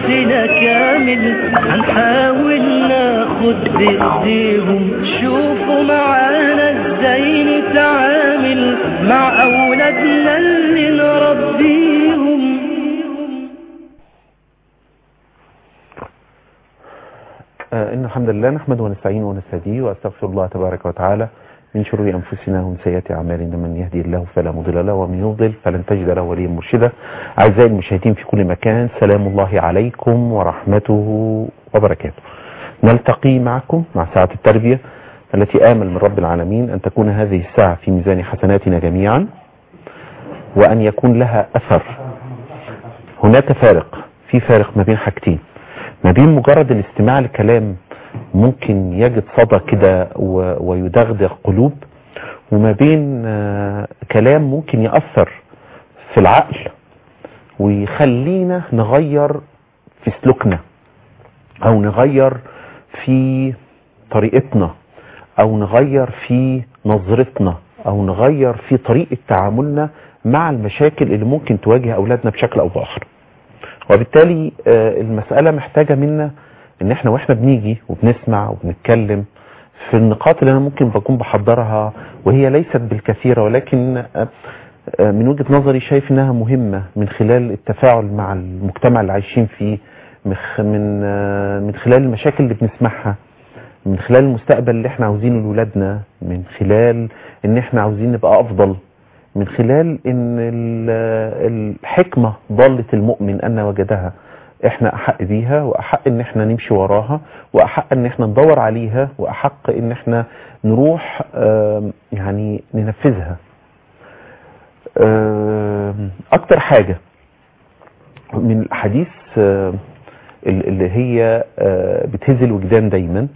نفسنا كامل، هنحاول ناخد بإيديهم. شوفوا معانا ازاي نتعامل مع أولادنا اللي نربيهم. إن الحمد لله نحمده ونستعينه ونستهديه وأستغفر الله تبارك وتعالى من شرور أنفسنا ومن سيئات أعمالنا. من يهدي الله فلا مضل له ومن يضلل فلن تجد له وليا مرشدا. أعزائي المشاهدين في كل مكان، سلام الله عليكم ورحمته وبركاته. نلتقي معكم مع ساعة التربية التي آمل من رب العالمين أن تكون هذه الساعة في ميزان حسناتنا جميعا، وأن يكون لها أثر. هناك فارق ما بين حاجتين، ما بين مجرد الاستماع لكلام ممكن يجد صدى كده ويدغدغ قلوب، وما بين كلام ممكن يأثر في العقل ويخلينا نغير في سلوكنا، او نغير في طريقتنا، او نغير في نظرتنا، او نغير في طريقة تعاملنا مع المشاكل اللي ممكن تواجه اولادنا بشكل او باخر. وبالتالي المسألة محتاجة منا ان احنا واحنا بنيجي وبنسمع وبنتكلم في النقاط اللي انا ممكن بكون بحضرها، وهي ليست بالكثيرة، ولكن من وجهة نظري شايف انها مهمة من خلال التفاعل مع المجتمع اللي عايشين فيه، من خلال المشاكل اللي بنسمعها، من خلال المستقبل اللي احنا عاوزينه لولادنا، من خلال ان احنا عاوزين نبقى افضل، من خلال ان الحكمة ضالة المؤمن ان وجدها، احنا احق بيها واحق ان احنا نمشي وراها، واحق ان احنا ندور عليها، واحق ان احنا نروح يعني ننفذها. اكتر حاجة من الاحاديث اللي هي بتهز الوجدان دايما،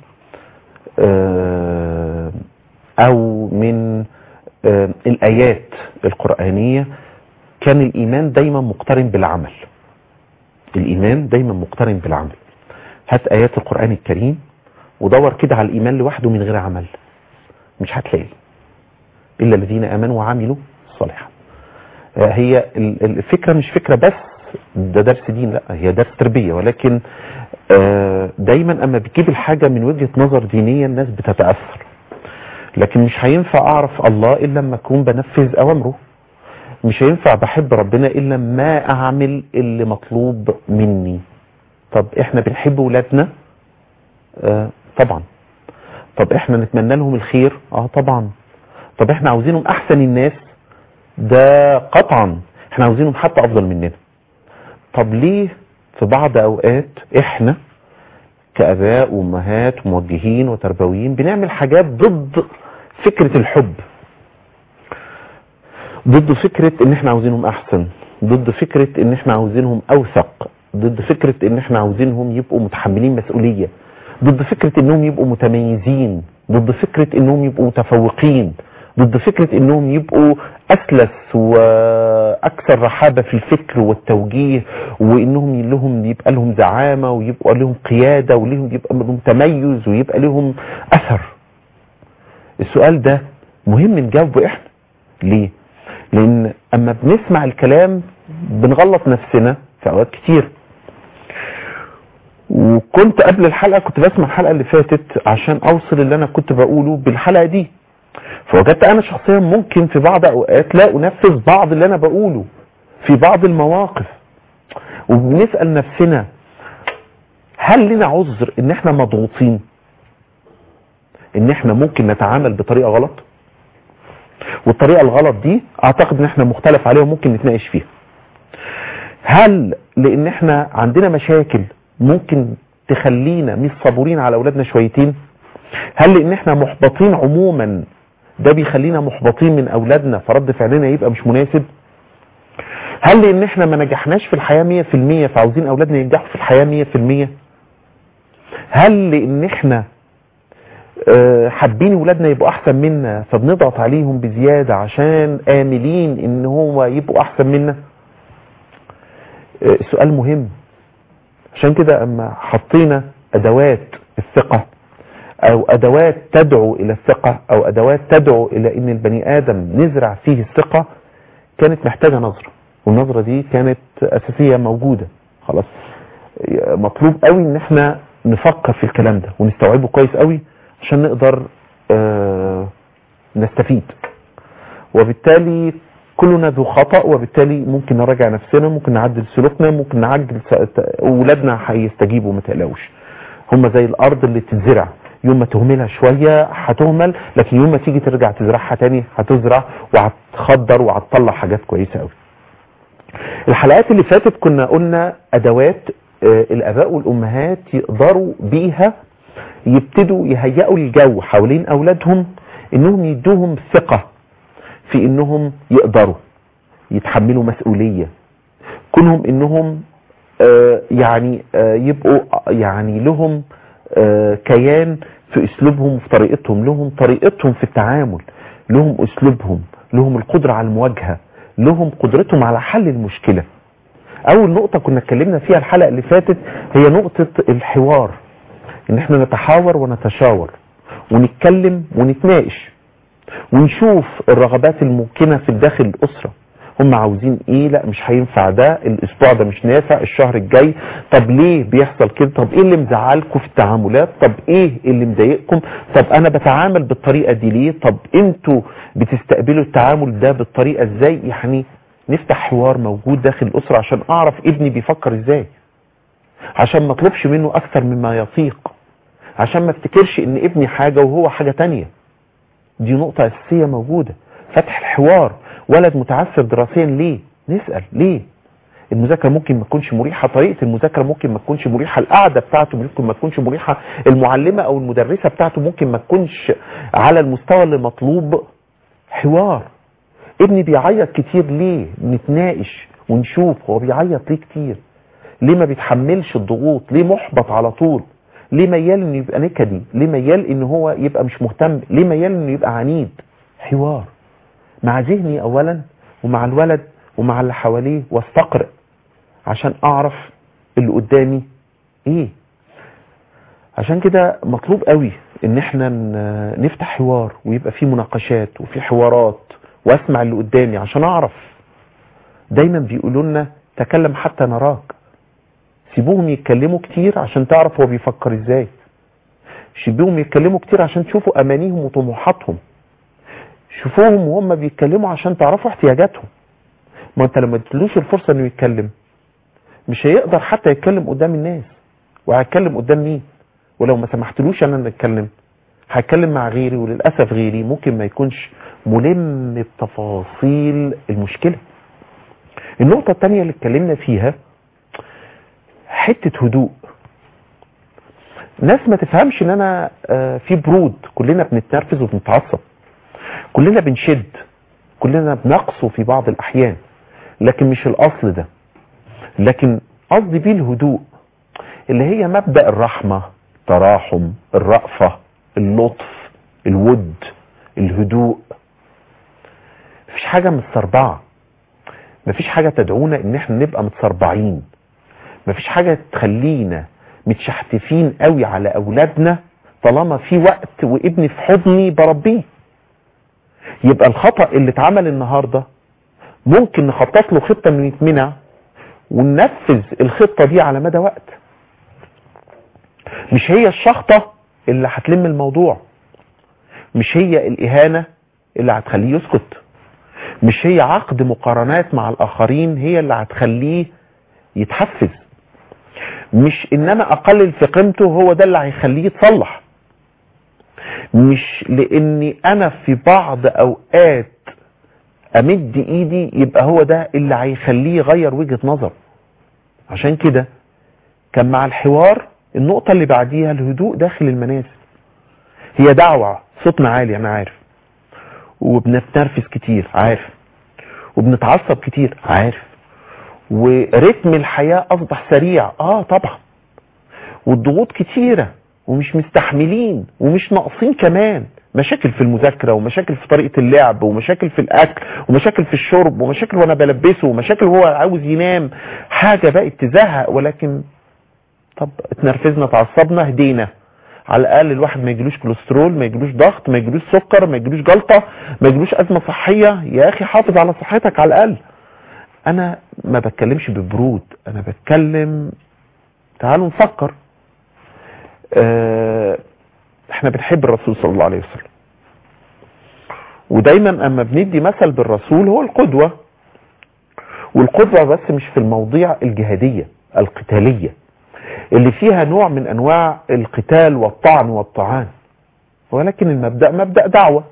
او من الآيات القرآنية، كان الإيمان دايما مقترن بالعمل. الإيمان دايما مقترن بالعمل. هات آيات القرآن الكريم ودور كده على الإيمان لوحده من غير عمل، مش هتلاقي إلا الذين آمنوا وعملوا الصالحات. هي الفكرة مش فكرة بس ده درس دين، لا، هي درس تربية، ولكن دايما أما بتجيب الحاجة من وجهة نظر دينية الناس بتتأثر. لكن مش هينفع اعرف الله الا لما اكون بنفذ اوامره، مش هينفع بحب ربنا الا لما اعمل اللي مطلوب مني. طب احنا بنحب ولادنا؟ طبعا. طب احنا نتمنى لهم الخير؟ طبعا. طب احنا عاوزينهم احسن الناس؟ ده قطعا. احنا عاوزينهم حتى افضل مننا. طب ليه في بعض اوقات احنا كاباء وامهات وموجهين وتربويين بنعمل حاجات ضد فكرة الحب، ضد فكرة ان احنا عاوزينهم احسن، ضد فكرة ان احنا عاوزينهم اوثق، ضد فكرة ان احنا عاوزينهم يبقوا متحملين مسؤولية، ضد فكرة انهم يبقوا متميزين، ضد فكرة انهم يبقوا متفوقين، ضد فكرة انهم يبقوا اسلس واكثر رحابة في الفكر والتوجيه، وانهم يبقى لهم زعامة، ويبقى لهم قيادة، وليهم يبقى لهم تميز، ويبقى لهم اثر. السؤال ده مهم نجاوبه احنا. ليه؟ لان اما بنسمع الكلام بنغلط نفسنا في اوقات كتير. وكنت قبل الحلقة كنت بسمع الحلقة اللي فاتت عشان اوصل اللي انا كنت بقوله بالحلقة دي، فوجدت انا شخصيا ممكن في بعض اوقات لا انفذ بعض اللي انا بقوله في بعض المواقف. وبنسأل نفسنا هل لنا عذر ان احنا مضغوطين، ان احنا ممكن نتعامل بطريقة غلط؟ والطريقة الغلط دي اعتقد ان احنا مختلف عليها وممكن نتناقش فيها. هل لان احنا عندنا مشاكل ممكن تخلينا مش صبورين على اولادنا شويتين؟ هل لان احنا محبطين عموما ده بيخلينا محبطين من اولادنا فرد فعلنا يبقى مش مناسب؟ هل لان احنا ما نجحناش في الحياة 100% فعاوزين اولادنا ينجحوا في الحياة 100%؟ هل لان احنا حابين ولادنا يبقوا احسن منا فبنضغط عليهم بزيادة عشان آملين ان هو يبقوا احسن منا؟ سؤال مهم. عشان كده اما حطينا ادوات الثقة او ادوات تدعو الى الثقة او ادوات تدعو الى ان البني ادم نزرع فيه الثقة، كانت محتاجة نظرة، والنظرة دي كانت اساسية موجودة. خلاص مطلوب قوي ان احنا نفكر في الكلام ده ونستوعبه كويس قوي عشان نقدر نستفيد. وبالتالي كلنا ذو خطأ، وبالتالي ممكن نراجع نفسنا، ممكن نعدل سلوكنا، ممكن نعدل اولادنا هيستجيبوا. ما تقلقوش، هم زي الارض اللي تتزرع، يوم ما تهملها شوية هتهمل، لكن يوم ما تيجي ترجع تزرعها تاني هتزرع وهتخضر وهتطلع حاجات كويسة قوي. الحلقات اللي فاتت كنا قلنا ادوات الاباء والامهات يقدروا بيها يبتدوا يهيئوا الجو حوالين اولادهم، انهم يدوهم ثقة في انهم يقدروا يتحملوا مسؤولية، كونهم انهم يبقوا لهم كيان في اسلوبهم وفي طريقتهم، لهم طريقتهم في التعامل، لهم اسلوبهم، لهم القدرة على المواجهة، لهم قدرتهم على حل المشكلة. اول نقطة كنا اتكلمنا فيها الحلقة اللي فاتت هي نقطة الحوار، ان احنا نتحاور ونتشاور ونتكلم ونتناقش ونشوف الرغبات الممكنة في الداخل الاسرة، هم عاوزين ايه، لا مش هينفع ده، الاسبوع ده مش نافع، الشهر الجاي، طب ليه بيحصل كده، طب ايه اللي مزعلكم في التعاملات، طب ايه اللي مضايقكم، طب انا بتعامل بالطريقة دي ليه، طب انتوا بتستقبلوا التعامل ده بالطريقة ازاي. يعني نفتح حوار موجود داخل الاسرة عشان اعرف ابني بيفكر ازاي، عشان ما اطلبش منه اكثر مما يطيق، عشان ما افتكرش ان ابني حاجة وهو حاجة تانية. دي نقطة اساسية موجودة، فتح الحوار. ولد متعثر دراسيا ليه؟ نسأل ليه؟ المذاكرة ممكن ما تكونش مريحة، طريقة المذاكرة ممكن ما تكونش مريحة، القعدة بتاعته ممكن ما تكونش مريحة، المعلمة او المدرسة بتاعته ممكن ما تكونش على المستوى اللي مطلوب. حوار. ابني بيعيط كتير ليه؟ نتناقش ونشوف هو بيعيط ليه كتير، ليه ما بيتحملش الضغوط، ليه محبط على طول، ليه ميال انه يبقى نكدي، ليه ميال انه هو يبقى مش مهتم، ليه ميال انه يبقى عنيد. حوار مع ذهني اولا ومع الولد ومع اللي حواليه، واستقرئ عشان اعرف اللي قدامي ايه. عشان كده مطلوب قوي ان احنا نفتح حوار ويبقى فيه مناقشات وفي حوارات، واسمع اللي قدامي عشان اعرف. دايما بيقولوا لنا تكلم حتى نراك، سيبوهم يتكلموا كتير عشان تعرف هو بيفكر ازاي، سيبوهم يتكلموا كتير عشان تشوفوا امانيهم وطموحاتهم، شوفوهم وهم بيتكلموا عشان تعرفوا احتياجاتهم. ما انت لما تدلوش الفرصة انه يتكلم مش هيقدر حتى يتكلم قدام الناس، وهيتكلم قدام مين؟ ولو ما سمحتلوش انا نتكلم هيتكلم مع غيري، وللأسف غيري ممكن ما يكونش ملم بتفاصيل المشكلة. النقطة التانية اللي اتكلمنا فيها حتة هدوء. ناس ما تفهمش ان انا في برود، كلنا بنتنرفز وبنتعصب، كلنا بنشد، كلنا بنقصه في بعض الاحيان، لكن مش الاصل ده. لكن قصدي بيه الهدوء اللي هي مبدأ الرحمة، التراحم، الرأفة، اللطف، الود، الهدوء. مفيش حاجة متسربعة، مفيش حاجة تدعونا ان احنا نبقى متسربعين، مفيش حاجة تخلينا متشحتفين قوي على اولادنا طالما في وقت وابني في حضني بربيه. يبقى الخطأ اللي اتعمل النهاردة ممكن نخطط له خطة انه يتمنع، وننفذ الخطة دي على مدى وقت. مش هي الشخطة اللي هتلم الموضوع، مش هي الإهانة اللي هتخليه يسكت، مش هي عقد مقارنات مع الآخرين هي اللي هتخليه يتحفز، مش ان انا اقلل في قيمته هو ده اللي هيخليه يتصلح، مش لاني انا في بعض اوقات امد ايدي يبقى هو ده اللي هيخليه يغير وجهة نظر. عشان كده كان مع الحوار النقطة اللي بعديها الهدوء داخل المنازل. هي دعوة، صوتنا عالي انا عارف، وبنتنرفز كتير عارف، وبنتعصب كتير عارف، ورتم الحياة اصبح سريع طبعا، والضغوط كتيرة ومش مستحملين ومش ناقصين كمان، مشاكل في المذاكرة ومشاكل في طريقة اللعب ومشاكل في الاكل ومشاكل في الشرب ومشاكل وانا بلبسه ومشاكل وهو عاوز ينام، حاجة بقت تزهق. ولكن طب اتنرفزنا تعصبنا هدينا، على الاقل الواحد ما يجيلوش كوليسترول، ما يجيلوش ضغط، ما يجيلوش سكر، ما يجيلوش جلطة، ما يجيلوش ازمة صحية. يا اخي حافظ على صحتك على الاقل. انا ما بتكلمش ببرود، انا بتكلم تعالوا نفكر. احنا بنحب الرسول صلى الله عليه وسلم، ودايما اما بندي مثل بالرسول هو القدوة، والقدوة بس مش في المواضيع الجهادية القتالية اللي فيها نوع من انواع القتال والطعن والطعان، ولكن المبدأ مبدأ دعوة.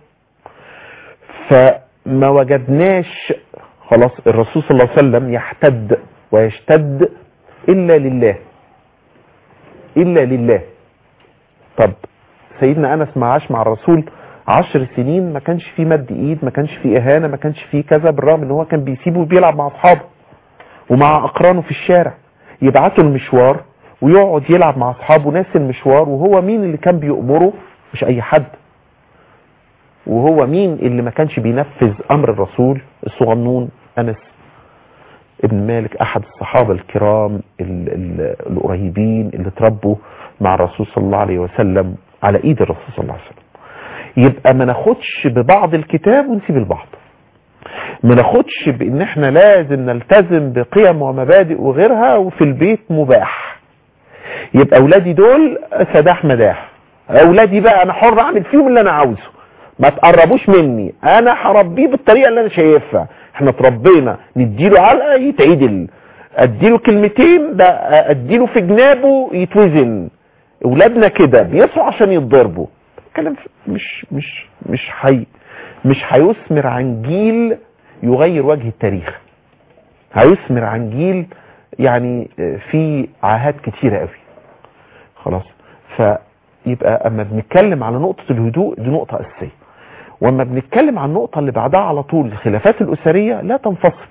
فما وجدناش خلاص الرسول صلى الله عليه وسلم يحتد ويشتد إلا لله، إلا لله. طب سيدنا أنس ما عاش مع الرسول 10 سنين، ما كانش فيه مد إيد، ما كانش فيه إهانة، ما كانش فيه كذا، بالرغم إن هو كان بيسيبه وبيلعب مع أصحابه ومع أقرانه في الشارع، يبعته المشوار ويقعد يلعب مع أصحابه ناس المشوار. وهو مين اللي كان بيأمره؟ مش أي حد. وهو مين اللي ما كانش بينفذ أمر الرسول؟ الصغنون أنس ابن مالك، أحد الصحابة الكرام القريبين اللي تربوا مع الرسول صلى الله عليه وسلم على إيد الرسول صلى الله عليه وسلم. يبقى ما ناخدش ببعض الكتاب ونسيب البعض، ما ناخدش بإن احنا لازم نلتزم بقيم ومبادئ وغيرها وفي البيت مباح. يبقى أولادي دول سداح مداح، أولادي بقى أنا حر أعمل فيهم اللي أنا عاوزه، ما تقربوش مني، انا هربيه بالطريقه اللي انا شايفها. احنا اتربينا نديله علقه يتعدل، اديله كلمتين ده اديله في جنابه يتوزن. اولادنا كده بيسعوا عشان يتضربوا. كلام مش هيثمر عن جيل يغير وجه التاريخ، هيثمر عن جيل يعني في عاهات كتيره قوي. خلاص. فيبقى اما بنتكلم على نقطه الهدوء دي نقطه اساسيه، واما بنتكلم عن النقطة اللي بعدها على طول الخلافات الأسرية لا تنفصل.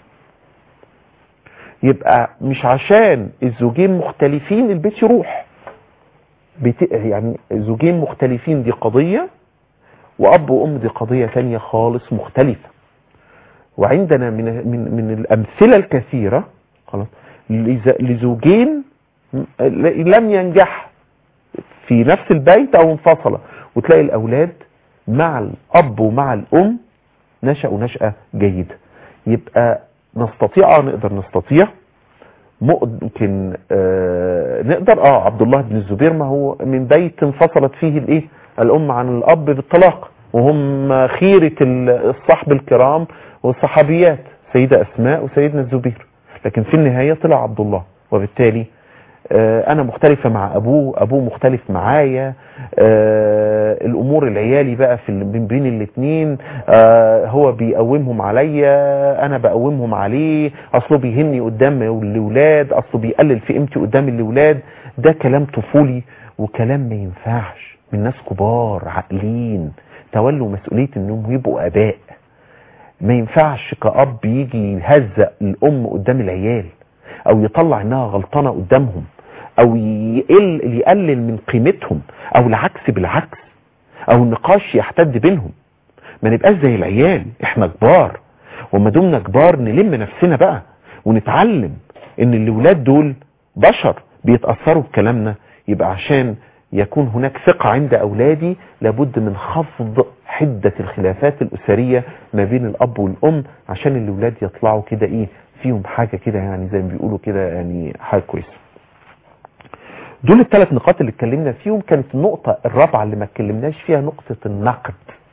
يبقى مش عشان الزوجين مختلفين البيت يروح، يعني زوجين مختلفين دي قضية، وأب وأم دي قضية تانية خالص مختلفة. وعندنا من الأمثلة الكثيرة خلاص لزوجين لم ينجح في نفس البيت أو انفصل، وتلاقي الأولاد مع الأب ومع الأم نشأوا نشأة جيدة. يبقى نقدر نستطيع ممكن نقدر عبد الله بن الزبير ما هو من بيت انفصلت فيه الأم عن الأب بالطلاق، وهم خيرة الصحب الكرام والصحابيات سيدة أسماء وسيدنا الزبير، لكن في النهاية طلع عبد الله. وبالتالي انا مختلفة مع ابوه مختلف معايا، الامور العيالي بقى في بين الاثنين، هو بيقومهم عليا انا بقومهم عليه، اصله بيهني قدام الاولاد، اصله بيقلل في قيمتي قدام الاولاد. ده كلام طفولي وكلام ما ينفعش من ناس كبار عاقلين تولوا مسؤولية انهم يبقوا اباء. ما ينفعش كأب يجي يهزق الام قدام العيال، او يطلع انها غلطانة قدامهم، او يقلل من قيمتهم، او العكس بالعكس، او النقاش يحتد بينهم. ما نبقاش زي العيال، احنا كبار، وما دمنا كبار نلم نفسنا بقى ونتعلم ان الاولاد دول بشر بيتأثروا بكلامنا. يبقى عشان يكون هناك ثقة عند اولادي لابد من خفض حدة الخلافات الاسرية ما بين الاب والام، عشان الاولاد يطلعوا كده فيهم حاجة كده، يعني زي ما بيقولوا كده، يعني حاجة كويسة. دول الثلاث نقاط اللي اتكلمنا فيهم. كانت النقطة الرابعة اللي ما اتكلمناش فيها نقطة النقد.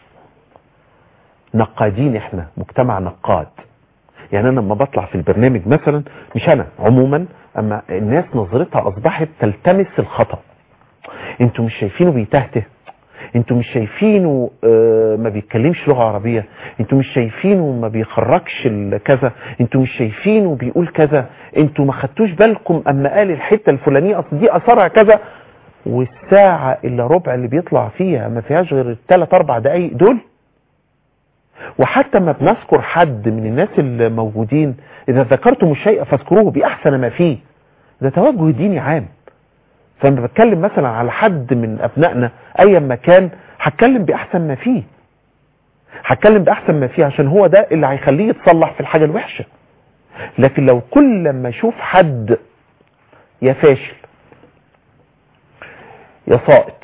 نقادين، احنا مجتمع نقاد. يعني انا لما بطلع في البرنامج مثلا، مش انا عموما، اما الناس نظرتها اصبحت تلتمس الخطأ. انتوا مش شايفينه بيتهته، انتوا مش شايفينه ما بيتكلمش لغة عربية، انتوا مش شايفينه ما بيخرجش كذا، انتوا مش شايفينه بيقول كذا، انتوا ما خدتوش بالكم اما قال الحتة الفلانية اصل دي اثرها كذا. والساعة الا ربع اللي بيطلع فيها ما فيهاش غير 3-4 دقايق دول. وحتى ما بنذكر حد من الناس الموجودين، اذا ذكرتم الشيء فاذكروه باحسن ما فيه. ده توجه ديني عام. فلما بتكلم مثلا على حد من ابنائنا ايا ما كان، هتكلم باحسن ما فيه، هتكلم باحسن ما فيه، عشان هو ده اللي هيخليه يتصلح في الحاجة الوحشة. لكن لو كل لما اشوف حد يا فاشل يا ساقط،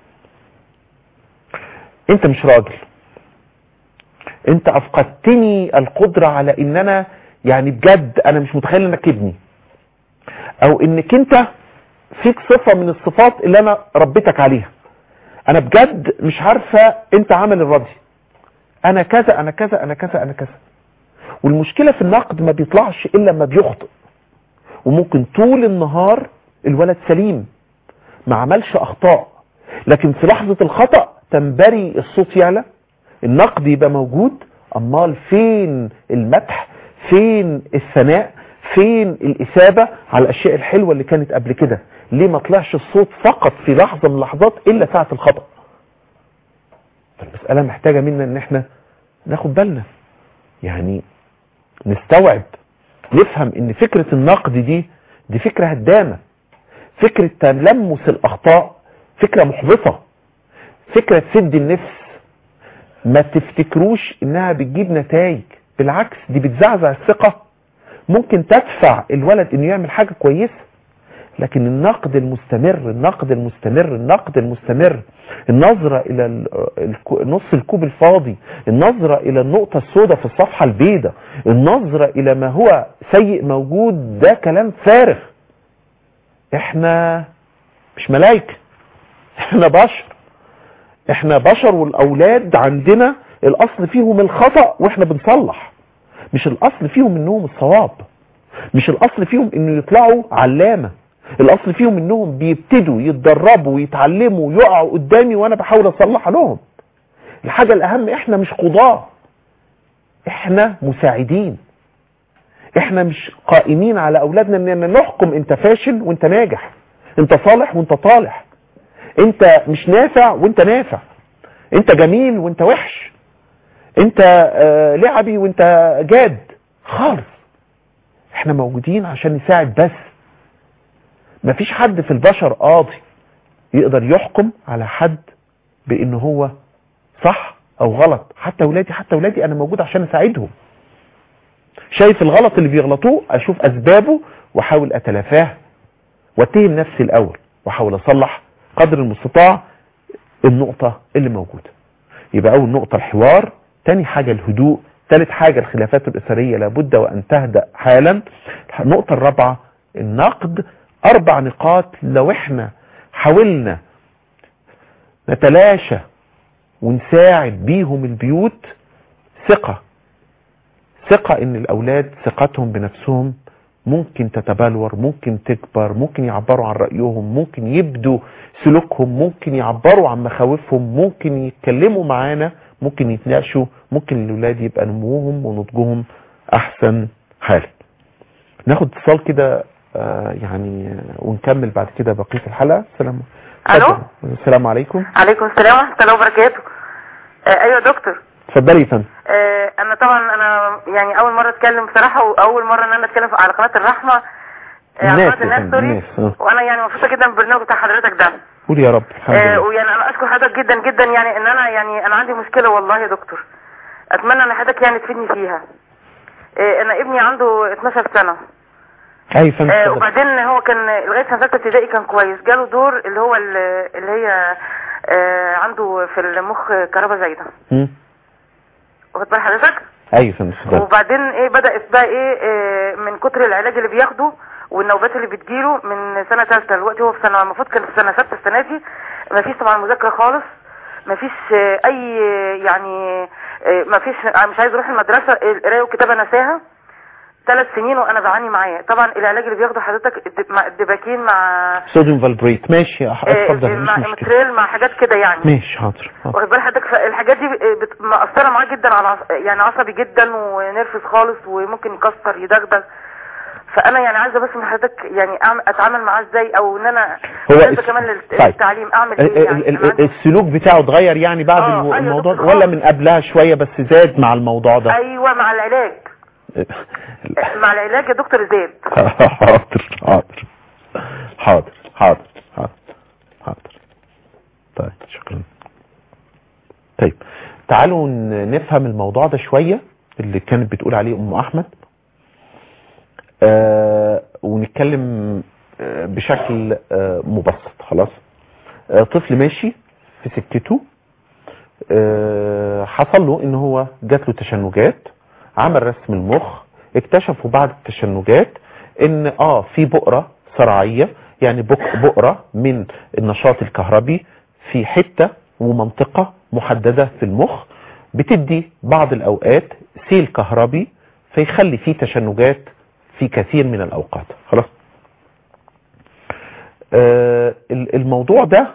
انت مش راجل، انت افقدتني القدرة على ان انا يعني بجد انا مش متخيل انك ابني، او انك انت فيك صفة من الصفات اللي انا ربيتك عليها، انا بجد مش عارفة انت عامل الراضي، انا كذا انا كذا انا كذا انا كذا. والمشكلة في النقد ما بيطلعش الا لما بيخطئ، وممكن طول النهار الولد سليم ما عملش اخطاء، لكن في لحظة الخطأ تنبري الصوت يعلى، النقد يبقى موجود. امال فين المدح، فين الثناء، فين الإثابة على الأشياء الحلوة اللي كانت قبل كده؟ ليه ما طلعش الصوت فقط في لحظة من اللحظات إلا ساعة الخطأ؟ فالمسألة محتاجة منا ان احنا ناخد بالنا، يعني نستوعب، نفهم ان فكرة النقد دي فكرة هدامة، فكرة تلمس الأخطاء فكرة محبطة، فكرة تسد النفس. ما تفتكروش انها بتجيب نتائج، بالعكس دي بتزعزع الثقة، ممكن تدفع الولد انه يعمل حاجة كويسة. لكن النقد المستمر النقد المستمر النقد المستمر، النظرة الى نص الكوب الفاضي، النظرة الى النقطة السوداء في الصفحة البيضاء، النظرة الى ما هو سيء موجود، ده كلام فارغ. احنا مش ملايكة، احنا بشر، والاولاد عندنا الاصل فيهم الخطأ واحنا بنصلح، مش الاصل فيهم انهم الصواب، مش الاصل فيهم انه يطلعوا علامة، الاصل فيهم انهم بيبتدوا يتدربوا ويتعلموا ويقعوا قدامي وانا بحاول اصلح لهم. الحاجة الاهم احنا مش قضاة، احنا مساعدين، احنا مش قائمين على اولادنا اننا نحكم انت فاشل وانت ناجح، انت صالح وانت طالح، انت مش نافع وانت نافع، انت جميل وانت وحش، انت لعبي وانت جاد خالص. احنا موجودين عشان نساعد بس. مفيش حد في البشر قاضي يقدر يحكم على حد بانه هو صح او غلط. حتى ولادي انا موجود عشان اساعدهم. شايف الغلط اللي بيغلطوه اشوف اسبابه واحاول اتلافاه واتهم نفسي الاول واحاول اصلح قدر المستطاع النقطة اللي موجودة. يبقى اول نقطة الحوار، تاني حاجة الهدوء، ثالث حاجة الخلافات الأسرية لابد وأن تهدأ حالا. النقطة الرابعة النقد. 4 نقاط لو احنا حاولنا نتلاشى ونساعد بيهم البيوت. ثقة ان الأولاد ثقتهم بنفسهم ممكن تتبلور، ممكن تكبر، ممكن يعبروا عن رأيهم، ممكن يبدوا سلوكهم، ممكن يعبروا عن مخاوفهم، ممكن يتكلموا معانا، ممكن يتناقشوا، ممكن الأولاد يبقى نموهم ونضجهم أحسن حال. ناخد اتصال كده يعني ونكمل بعد كده بقية الحلقة. الو، السلام عليكم. عليكم السلام ورحمة الله وبركاته. ايوه دكتور، اتفضلي يا فندم. انا طبعا يعني اول مرة اتكلم بصراحة، واول مرة ان انا اتكلم على قناة الرحمة، الناس سوري. وانا يعني مبسوطة جدا بالبرنامج بتاع حضرتك ده. قول يا رب. الحمد لله. ويعني انا اشكر حضرتك جدا جدا، يعني ان انا انا عندي مشكلة والله يا دكتور، اتمنى ان حضرتك يعني تفيدني فيها. انا ابني عنده 12 سنة. اي فندم. وبعدين هو كان لغايه سنه ثالثه ابتدائي كان كويس، جاله دور اللي هو اللي هي عنده في المخ كهرباء زايده. واخد بال حضرتك؟ ايوه فندم. وبعدين بدات بقى من كتر العلاج اللي بياخده والنوبات اللي بتجيله من سنه ثالثه دلوقتي هو في سنه، المفروض كان في سنه ثالثه السنه دي. مفيش طبعا مذاكره خالص، مفيش اي يعني مفيش، مش عايز يروح المدرسه، القرايه والكتابه نساها. 3 سنين وانا بعاني معاه. طبعا العلاج اللي بياخده حضرتك الدباكين مع صوديوم فالبريت. ماشي اتفضل. مع متريل مع حاجات كده يعني. ماشي حاضر. واخد بال حضرتك؟ الحاجات دي مأثره معاه جدا على يعني عصبي جدا ونرفز خالص، وممكن يكسر يدغدغ. فانا يعني عايزه بس من حضرتك يعني اتعامل معاه ازاي، او ان انا هو كمان للتعليم اعمل ايه يعني؟ السلوك بتاعه اتغير يعني بعد الموضوع ده ولا من قبلها شويه بس زاد مع الموضوع ده؟ ايوه مع العلاج. مع العلاج يا دكتور زيد. حاضر. طيب شكرا. طيب تعالوا نفهم الموضوع ده شوية اللي كانت بتقول عليه ام احمد، ونتكلم بشكل مبسط. خلاص، طفل ماشي في سكته، حصل له ان هو جات له تشنجات، عمل رسم المخ، اكتشفوا بعد التشنجات ان في بؤرة صرعية يعني بؤرة من النشاط الكهربي في حتة ومنطقة محددة في المخ بتدي بعض الأوقات سيل كهربي فيخلي فيه تشنجات في كثير من الأوقات. خلاص. الموضوع ده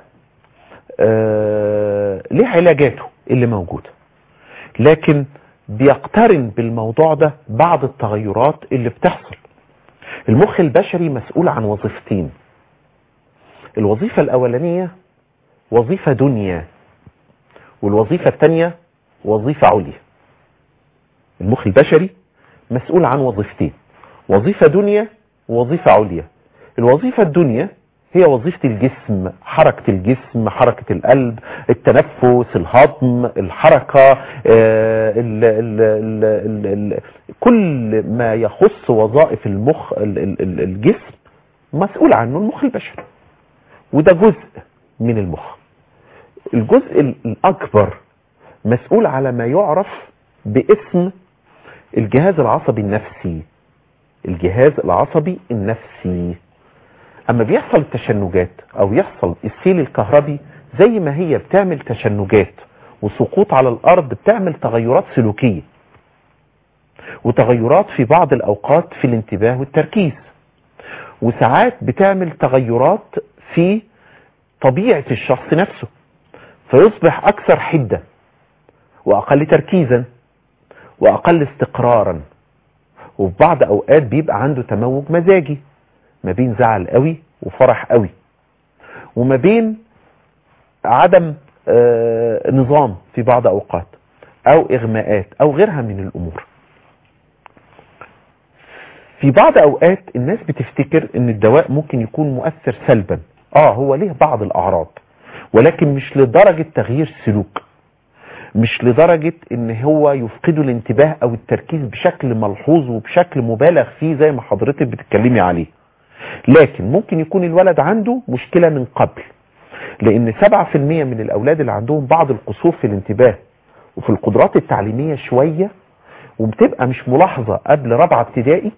ليه علاجاته اللي موجودة، لكن بيقترن بالموضوع ده بعض التغيرات اللي بتحصل. المخ البشري مسؤول عن وظيفتين. الوظيفة الأولانية وظيفة دنيا، والوظيفة الثانية وظيفة عليا. المخ البشري مسؤول عن وظيفتين، وظيفة دنيا ووظيفة عليا. الوظيفة الدنيا هي وظيفة الجسم، حركة الجسم، حركة القلب، التنفس، الهضم، الحركة، كل ما يخص وظائف المخ الجسم مسؤول عنه المخ البشري، وده جزء من المخ. الجزء الأكبر مسؤول على ما يعرف باسم الجهاز العصبي النفسي. الجهاز العصبي النفسي اما بيحصل التشنجات او يحصل السيل الكهربي زي ما هي بتعمل تشنجات وسقوط على الارض، بتعمل تغيرات سلوكية وتغيرات في بعض الاوقات في الانتباه والتركيز، وساعات بتعمل تغيرات في طبيعة الشخص نفسه فيصبح اكثر حدة واقل تركيزا واقل استقرارا، وفي بعض اوقات بيبقى عنده تموج مزاجي ما بين زعل قوي وفرح قوي، وما بين عدم نظام في بعض اوقات او اغماءات او غيرها من الامور. في بعض اوقات الناس بتفتكر ان الدواء ممكن يكون مؤثر سلبا. هو ليه بعض الاعراض ولكن مش لدرجة تغيير سلوك، مش لدرجة ان هو يفقده الانتباه او التركيز بشكل ملحوظ وبشكل مبالغ فيه زي ما حضرتك بتتكلمي عليه. لكن ممكن يكون الولد عنده مشكلة من قبل، لان 7% من الاولاد اللي عندهم بعض القصور في الانتباه وفي القدرات التعليمية شوية وبتبقى مش ملاحظة قبل رابعة ابتدائي،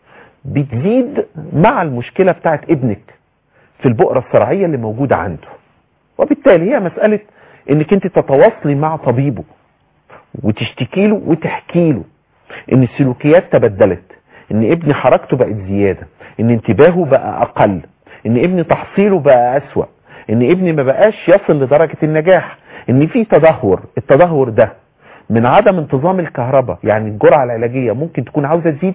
بتزيد مع المشكلة بتاعت ابنك في البؤرة الصرعية اللي موجودة عنده. وبالتالي هي مسألة انك انت تتواصلي مع طبيبه وتشتكي له وتحكي له ان السلوكيات تبدلت، ان ابني حركته بقت زيادة، ان انتباهه بقى اقل، ان ابني تحصيله بقى اسوأ، ان ابني ما بقاش يصل لدرجة النجاح، ان في تدهور. التدهور ده من عدم انتظام الكهرباء، يعني الجرعة العلاجية ممكن تكون عاوزة تزيد،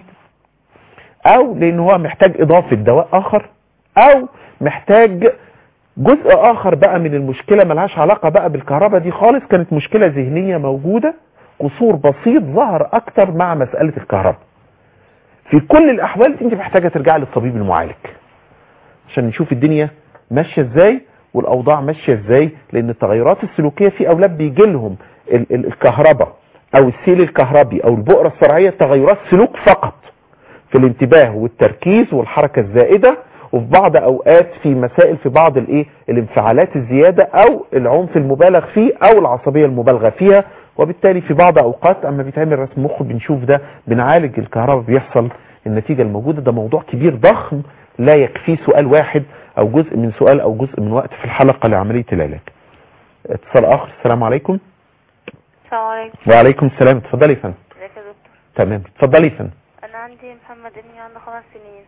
او لان هو محتاج اضافة دواء اخر، او محتاج جزء اخر بقى من المشكلة ملهاش علاقة بقى بالكهرباء دي خالص، كانت مشكلة ذهنية موجودة، قصور بسيط ظهر اكتر مع مسألة الكهرباء. في كل الاحوال انت محتاجة ترجع للطبيب المعالج عشان نشوف الدنيا ماشية ازاي والاوضاع ماشية ازاي، لان التغيرات السلوكية في اولاد بيجي لهم الكهرباء او السيل الكهربي او البؤرة الصرعية تغيرات سلوك فقط في الانتباه والتركيز والحركة الزائدة، وفي بعض اوقات في مسائل في بعض الانفعالات الزيادة او العنف المبالغ فيه او العصبية المبالغة فيها. وبالتالي في بعض اوقات اما بيتعمل رسم مخ بنشوف ده، بنعالج الكهرباء، بيحصل النتيجة الموجودة. ده موضوع كبير ضخم لا يكفي سؤال واحد او جزء من سؤال او جزء من وقت في الحلقة لعملية العلاج. اتصال اخر. السلام عليكم. السلام عليكم. وعليكم السلام. اتفضلي يا فندم. ازيك يا دكتور؟ تمام، اتفضلي يا فندم. انا عندي محمد ابني عنده 5 سنين.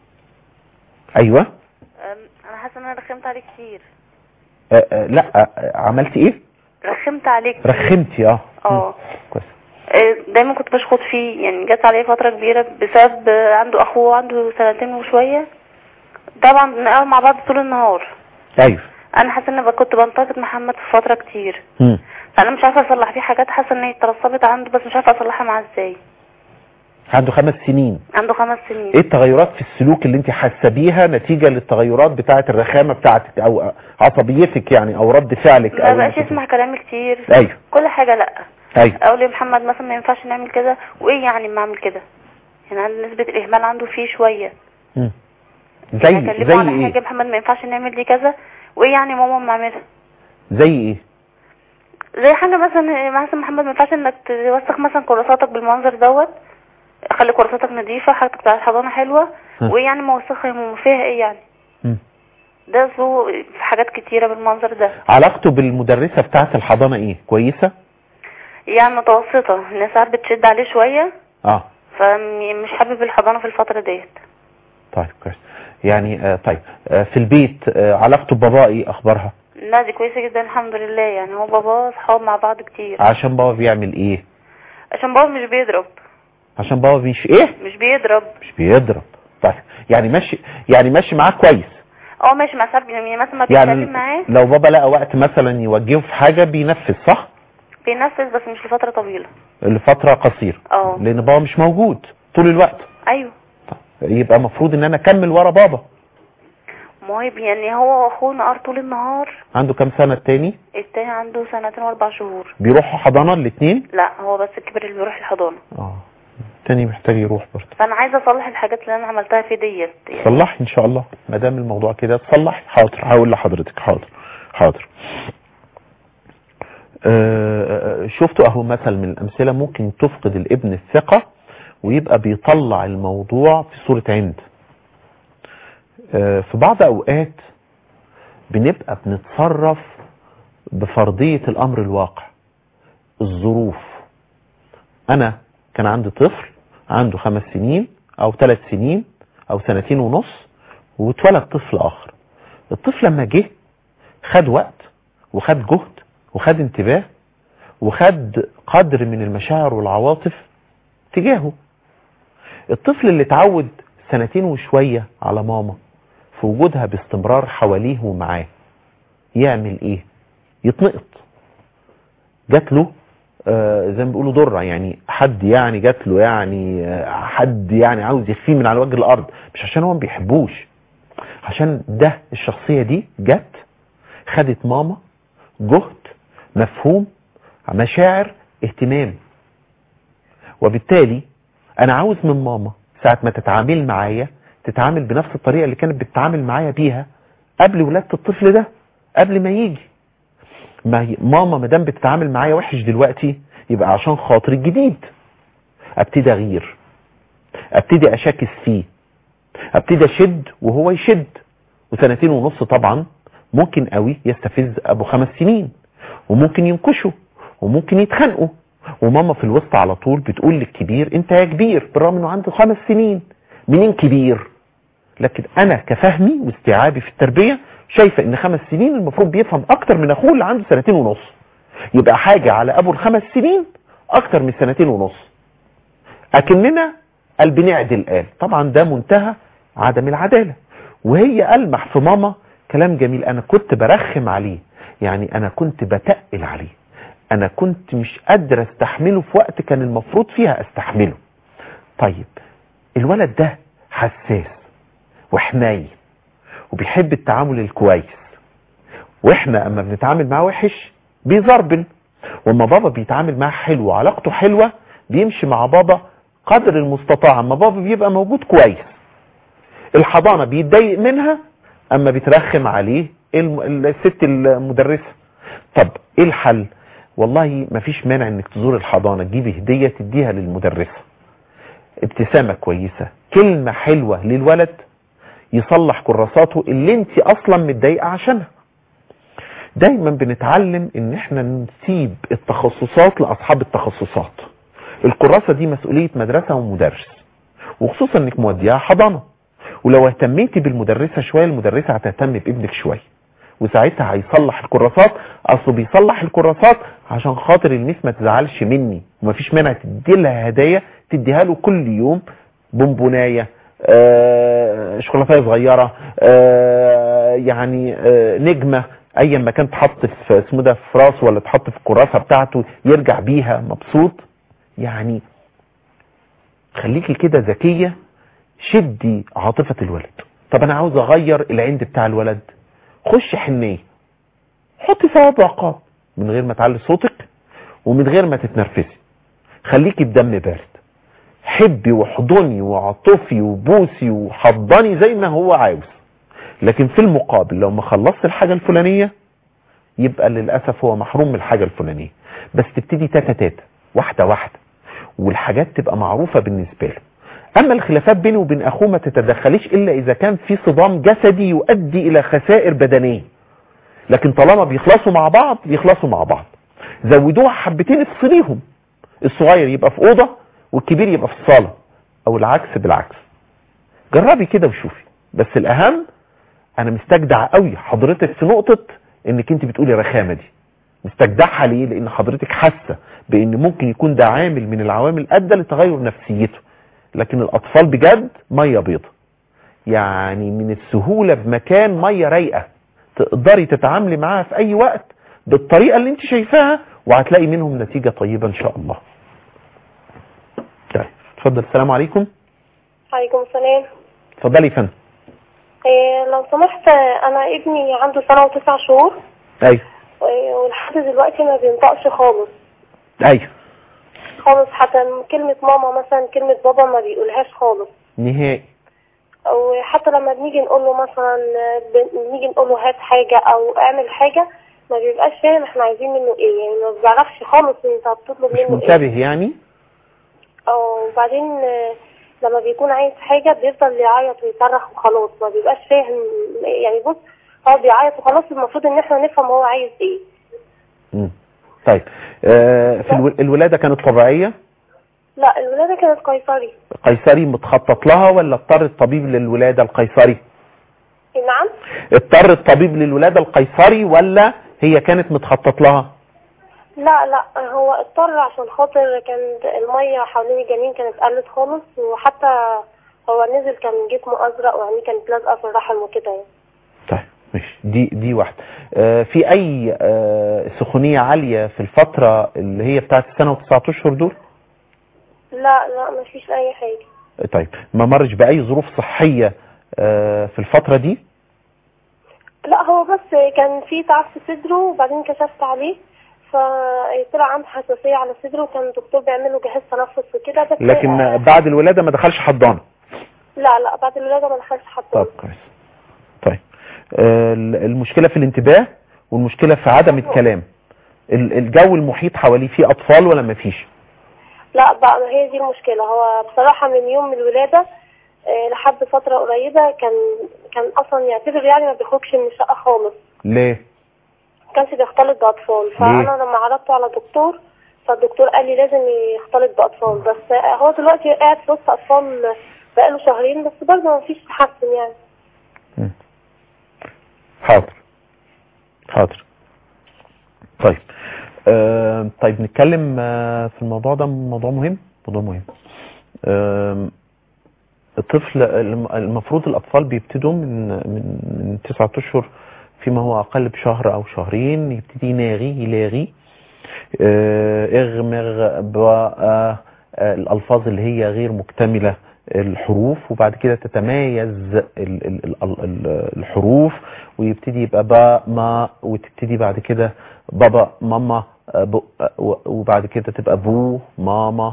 ايوه. انا حاسه ان انا رخمت عليه كتير. لا، عملتي ايه؟ رخمت عليه كتير. رخمتي؟ كويس. دايما كنت بشخط فيه، يعني جت عليه فتره كبيره بسبب عنده اخوه عنده 2 وشويه، طبعا بنقعد مع بعض طول النهار. ايوه. انا حاسه ان كنت بنتقد محمد في فتره كتير. فانا مش عارفه اصلح فيه حاجات، حاسه ان هي اترسبت عنده بس مش عارفه اصلحها معاه ازاي. عنده 5 سنين. عنده 5 سنين. ايه التغيرات في السلوك اللي انت حاسه بيها نتيجه للتغيرات بتاعه الرخامه بتاعتك او عصبيتك يعني او رد فعلك؟ ما بقاش يسمع كلامي كتير. ايوه. كل حاجه لا. ايوه. اقول لمحمد مثلا ما ينفعش نعمل كده، وايه يعني ما اعمل كده؟ يعني نسبه الاهمال عنده فيه شويه. زي على ايه؟ حاجه محمد ما ينفعش نعمل دي كذا، وايه يعني ماما ما اعملها؟ زي ايه؟ زي حاجه مثلا محمد ما ينفعش انك توسخ مثلا كراساتك بالمنظر دوت، خلي كراساتك نظيفه، حاجتك بتاعت الحضانه حلوه، وايه يعني ما وسخها فيها ايه يعني؟ ده سوء في حاجات كتيرة بالمنظر ده. علاقته بالمدرسة بتاعت الحضانة ايه؟ كويسة؟ يعني متوسطة، الناس ساعات بتشد عليه شوية فمش حابب الحضانة في الفترة ديت. طيب كويس. يعني طيب في البيت علاقته ببابا ايه اخبارها؟ لا دي كويسة جدا الحمد لله، يعني هو بابا صحاب مع بعض كتير. عشان بابا بيعمل ايه؟ عشان بابا مش بيضرب. عشان بابا مش ايه؟ مش بيضرب. مش بيضرب. طيب يعني ماشي معاه كويس. ماشي مع صاحبي، يعني مثلا ما بيتكلم معاه. لو بابا لقى وقت مثلا يوجهه في حاجة بينفذ صح؟ بينفذ بس مش لفترة طويلة. لفترة قصيرة. لان بابا مش موجود طول الوقت. ايوه. طيب يبقى مفروض ان انا اكمل ورا بابا. مهم، يعني هو واخوه نقار طول النهار. عنده كام سنة التاني؟ التاني عنده 2 و4 شهور. بيروحوا حضانة الاثنين؟ لا هو بس الكبير اللي بيروح الحضانة. التاني محتاج يروح برضه. فانا عايزه اصلح الحاجات اللي انا عملتها في ديت يعني. صلحي ان شاء الله، ما دام الموضوع كده تصلحي. حاضر هقول لحضرتك. حاضر. شفتوا اهو مثل من الامثله ممكن تفقد الابن الثقه ويبقى بيطلع الموضوع في صوره عند. في بعض اوقات بنبقى بنتصرف بفرضيه الامر الواقع، الظروف. انا كان عندي طفل عنده 5 سنين او 3 سنين او 2.5 سنين واتولد طفل اخر. الطفل لما جه خد وقت وخد جهد وخد انتباه وخد قدر من المشاعر والعواطف تجاهه. الطفل اللي اتعود 2 وشوية على ماما في وجودها باستمرار حواليه ومعاه يعمل ايه؟ يتنقط. جات له زي ما بيقولوا ضرة، يعني حد يعني جات له يعني حد يعني عاوز يخفيه من على وجه الارض، مش عشان هو ما بيحبوش، عشان ده الشخصية دي جت خدت ماما جهد مفهوم مشاعر اهتمام. وبالتالي انا عاوز من ماما ساعة ما تتعامل معايا تتعامل بنفس الطريقة اللي كانت بتتعامل معايا بيها قبل ولادة الطفل ده، قبل ما يجي. ماما مادام بتتعامل معايا وحش دلوقتي يبقى عشان خاطر الجديد ابتدي اغير، ابتدي اشاكس فيه، ابتدي اشد وهو يشد. و2.5 سنين طبعا ممكن قوي يستفز ابو 5 سنين وممكن ينكشوا وممكن يتخانقوا، وماما في الوسط على طول بتقول للكبير انت يا كبير، بالرغم انه عنده 5 سنين. منين كبير؟ لكن انا كفهمي واستيعابي في التربية شايفة ان 5 سنين المفروض بيفهم اكتر من اخوه اللي عنده 2.5 سنين، يبقى حاجة على ابو ال5 سنين اكتر من 2.5 سنين. اكننا قال بنعدل قال. طبعا ده منتهى عدم العدالة. وهي ألمح في ماما كلام جميل، انا كنت برخم عليه، يعني انا كنت بتقل عليه، انا كنت مش قادر استحمله في وقت كان المفروض فيها استحمله. طيب الولد ده حساس وحنين وبيحب التعامل الكويس، واحنا اما بنتعامل معاه وحش بيزربن، واما بابا بيتعامل معاه حلو وعلاقته حلوة بيمشي مع بابا قدر المستطاع. اما بابا بيبقى موجود كويس الحضانة بيتضايق منها اما بيترخم عليه الست المدرسة. طب ايه الحل؟ والله مفيش مانع انك تزور الحضانة تجيبي هدية تديها للمدرسة، ابتسامة كويسة، كلمة حلوة للولد يصلح كراساته اللي انت اصلا متضايقة عشانها. دايما بنتعلم ان احنا نسيب التخصصات لاصحاب التخصصات. الكراسة دي مسؤولية مدرسة ومدرس، وخصوصا انك موديها حضانة، ولو اهتميتي بالمدرسة شوية المدرسة هتهتم بابنك شوية، وساعتها هيصلح الكراسات. اصله بيصلح الكراسات عشان خاطر الميس ما تزعلش مني، ومفيش مانع تدي لها هدايا تديها له كل يوم، بونبونايه شوكولاته صغيره يعني نجمه ايا ما كانت تحط في اسمه ده في راسه ولا تحط في الكراسه بتاعته يرجع بيها مبسوط. يعني خليكي كده ذكيه، شدي عاطفه الولد. طب انا عاوز اغير العند بتاع الولد، خش حنيه، حطي ثواب وعقاب من غير ما تعلي صوتك ومن غير ما تتنرفزي. خليكي بدم بارد، حبي وحضني وعطفي وبوسي وحضني زي ما هو عاوز. لكن في المقابل لو ما خلصت الحاجة الفلانية يبقى للأسف هو محروم من الحاجة الفلانية. بس تبتدي تاتا تاتا واحدة واحدة، والحاجات تبقى معروفة بالنسبة له. اما الخلافات بينه وبين اخوه ما تتدخليش الا اذا كان في صدام جسدي يؤدي الى خسائر بدنيه، لكن طالما بيخلصوا مع بعض بيخلصوا مع بعض. زودوها حبتين افصليهم، الصغير يبقى في اوضه والكبير يبقى في الصاله، او العكس بالعكس. جربي كده وشوفي. بس الاهم انا مستجدع قوي حضرتك في نقطه انك انت بتقولي رخامه دي. مستجدعها ليه؟ لان حضرتك حاسه بان ممكن يكون ده عامل من العوامل ادى لتغير نفسيته. لكن الاطفال بجد ميه بيضه، يعني من السهوله بمكان ميه رايقه تقدري تتعاملي معاها في اي وقت بالطريقه اللي انت شايفاها، وهتلاقي منهم نتيجه طيبه ان شاء الله. طيب اتفضل. السلام عليكم. عليكم السلام. اتفضلي يا فندم. لو سمحت، انا ابني عنده 1 و9 شهور. ايوه. ولحد دلوقتي ما بينطقش خالص. ايوه خالص، حتى كلمة ماما مثلا، كلمة بابا ما بيقولهاش خالص نهائي. وحتى لما بنيجي نقول له مثلا، بنيجي نقول له هات حاجة او اعمل حاجة، ما بيبقاش فاهم احنا عايزين منه ايه، يعني ما بيعرفش خالص انت بتطلب منه ايه. مش منتبه يعني. وبعدين لما بيكون عايز حاجة بيفضل يعيط ويصرخ وخلاص، ما بيبقاش فاهم. يعني بص، هو بيعيط وخلاص، المفروض ان احنا نفهم هو عايز ايه. طيب في الولادة كانت طبيعية؟ لا، الولادة كانت قيصري. قيصري متخطط لها ولا اضطر الطبيب للولادة القيصري؟ نعم، اضطر الطبيب للولادة القيصري ولا هي كانت متخطط لها؟ لا هو اضطر عشان خاطر كانت المية حوالين الجنين كانت قلت خالص، وحتى هو نزل كان جسمه ازرق وعينيه كانت لازقة في الرحم وكده يعني. طيب ماشي. دي واحدة. في اي سخونية عالية في الفترة اللي هي بتاعت السنة و9 اشهر دول؟ لا ما فيش اي حاجة. طيب ما مرش باي ظروف صحية في الفترة دي؟ لا، هو بس كان في تعب في صدره، وبعدين كشفت عليه فطلع عنده حساسية على صدره، وكان الدكتور بيعمل له جهاز تنفس وكده. بس لكن بعد الولادة ما دخلش حضانة؟ لا بعد الولادة ما دخلش حضانة. طب كويس. طيب المشكلة في الانتباه والمشكلة في عدم الكلام. الجو المحيط حواليه فيه أطفال ولا ما فيش؟ لا بقى، ما هي دي المشكلة. هو بصراحة من يوم الولادة لحد فترة قريبة كان أصلا يعتبر يعني ما بيخرجش من الشقة خالص. ليه؟ كانش بيختلط بأطفال. فأنا لما عرضته على دكتور، فالدكتور قال لي لازم يختلط بأطفال. بس هو دلوقتي قاعد في وسط أطفال بقاله شهرين، بس برضه ما فيش تحسن يعني. حاضر. طيب طيب نتكلم في الموضوع ده. موضوع مهم. الطفل المفروض الأطفال بيبتدوا من 9 اشهر فيما هو أقل بشهر أو شهرين يبتدي يلاغي اغمغ الألفاظ اللي هي غير مكتملة الحروف، وبعد كده تتمايز الحروف ويبتدي يبقى با ما، وتبتدي بعد كده بابا ماما وبعد كده تبقى بو ماما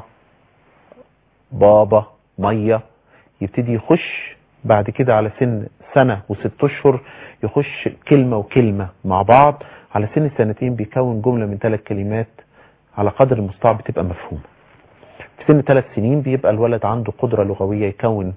بابا مية. يبتدي يخش بعد كده على سن 1 و6 اشهر يخش كلمة وكلمة مع بعض. على سن 2 بيكون جملة من 3 كلمات على قدر المستطاع بتبقى مفهومة. في سن 3 سنين بيبقى الولد عنده قدرة لغوية يكون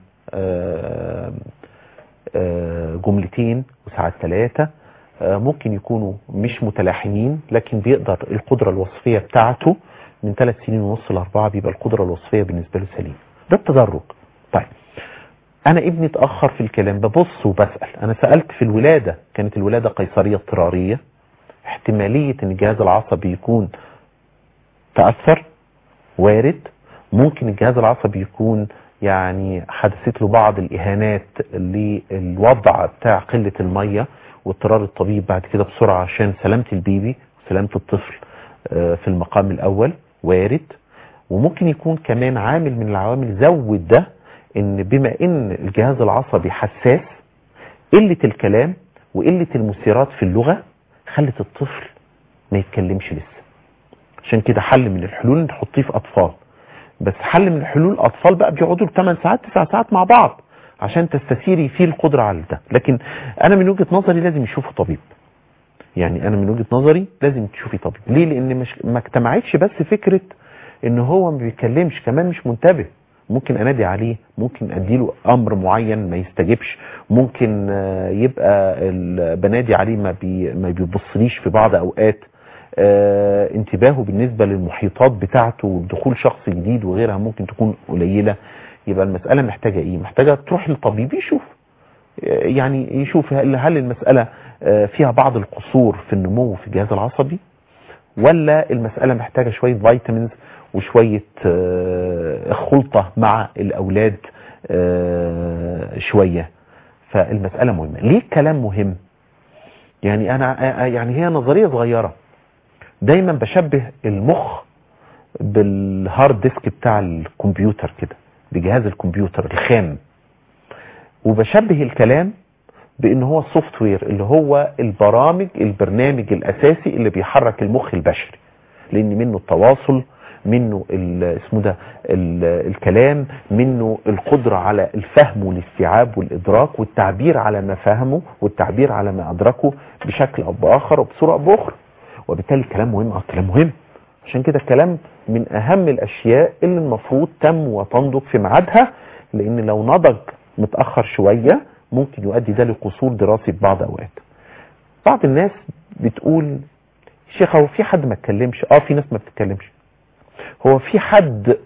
جملتين وساعات 3. ممكن يكونوا مش متلاحمين، لكن بيقدر القدرة الوصفية بتاعته من 3 سنين ونص ل4 بيبقى القدرة الوصفية بالنسبة له سليم. ده التدرج. طيب انا ابني اتأخر في الكلام، ببص وبسأل. انا سألت في الولادة، كانت الولادة قيصرية اضطرارية، احتمالية ان الجهاز العصبي يكون تأثر وارد. ممكن الجهاز العصبي يكون يعني حدثت له بعض الإهانات للوضع بتاع قلة المية، واضطرار الطبيب بعد كده بسرعة عشان سلامة البيبي وسلامة الطفل في المقام الأول، وارد. وممكن يكون كمان عامل من العوامل زود ده، ان بما ان الجهاز العصبي حساس، قلة الكلام وقلة المثيرات في اللغة خلت الطفل ما يتكلمش لسه. عشان كده حل من الحلول ان تحطيه في اطفال، بس حل من الحلول اطفال بقى بيقعدوا 8 ساعات 9 ساعات مع بعض عشان تستثيري فيه القدرة على ده. لكن انا من وجهة نظري لازم يشوفوا طبيب. يعني انا من وجهة نظري لازم تشوفي طبيب. ليه؟ لان ما اجتمعتش بس فكرة ان هو ما بيتكلمش، كمان مش منتبه. ممكن انادي عليه، ممكن اديله امر معين ما يستجبش، ممكن يبقى بنادي عليه ما بيبصليش في بعض اوقات، انتباهه بالنسبة للمحيطات بتاعته ودخول شخص جديد وغيرها ممكن تكون قليلة. يبقى المسألة محتاجة ايه؟ محتاجة تروح للطبيب يشوف، يعني يشوف هل المسألة فيها بعض القصور في النمو في الجهاز العصبي، ولا المسألة محتاجة شوية فيتامينز وشوية خلطة مع الأولاد شوية. فالمسألة مهمة. ليه الكلام مهم؟ يعني هي نظرية صغيرة. دايما بشبه المخ بالهارد ديسك بتاع الكمبيوتر كده، بجهاز الكمبيوتر الخام، وبشبه الكلام بان هو السوفت وير اللي هو البرنامج الاساسي اللي بيحرك المخ البشري، لان منه التواصل، منه اسمه ده الكلام، منه القدرة على الفهم والاستيعاب والادراك والتعبير على ما فهمه والتعبير على ما ادركه بشكل او باخر وبصورة او باخرى. وبالتالي الكلام مهم. الكلام مهم، عشان كده الكلام من اهم الاشياء اللي المفروض تم وتنضج في ميعادها، لان لو نضج متأخر شوية ممكن يؤدي ده لقصور دراسي في بعض اوقات. بعض الناس بتقول شيخ هو في حد ما اتكلمش؟ في ناس ما بتتكلمش. هو في حد